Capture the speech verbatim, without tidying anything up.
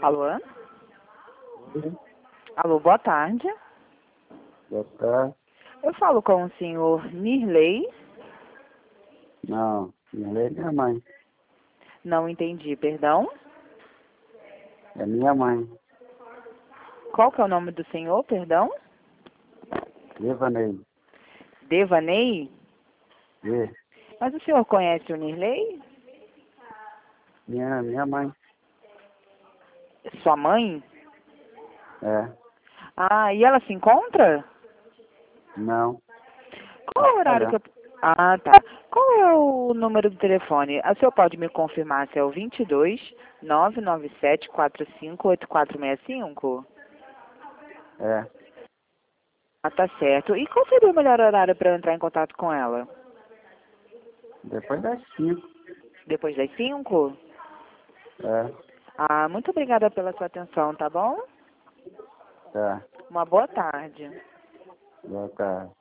Alô? Sim. Alô, boa tarde. Boa tarde. Eu falo com o senhor Nirley. Não, Nirley é minha mãe. Não entendi, perdão. É minha mãe. Qual que é o nome do senhor, perdão? Devanei. Devanei? É. Mas o senhor conhece o Nirley? Minha, minha mãe. Sua mãe? É. Ah, e ela se encontra? Não. Qual é o horário que eu... Ah, tá. Qual é o número do telefone? O senhor pode me confirmar se é o vinte e dois, nove nove sete, quatro cinco oito quatro seis cinco? É. Ah, tá certo. E qual seria o melhor horário para eu entrar em contato com ela? Depois das cinco. Depois das cinco? É. Ah, muito obrigada pela sua atenção, tá bom? Tá. Uma boa tarde. Boa tarde.